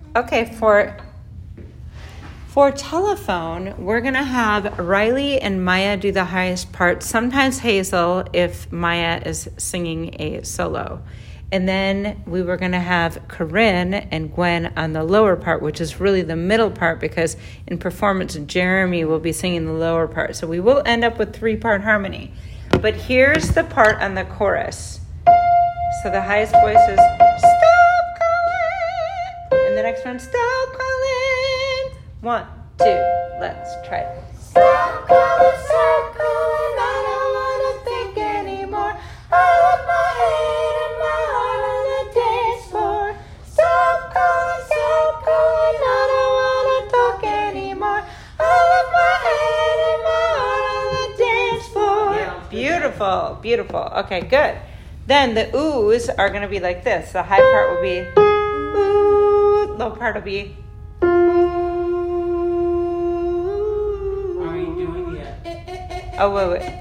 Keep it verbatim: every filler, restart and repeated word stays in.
Okay, for for telephone, we're going to have Riley and Maya do the highest part. Sometimes Hazel if Maya is singing a solo. And then we were going to have Corinne and Gwen on the lower part, which is really the middle part, because in performance, Jeremy will be singing the lower part. So we will end up with three-part harmony. But here's the part on the chorus. So the highest voice is, stop calling. And the next one, stop calling. One, two, let's try it. Stop calling, stop calling, I don't want to think anymore. I left my head and my heart on the dance floor. Stop calling, stop calling, I don't want to talk anymore. I left my head and my heart on the dance floor. Yeah, beautiful, beautiful. Okay, good. Then the oohs are going to be like this. The high part will be ooh, low part will be ooh. Are you doing it? Oh, wait, wait.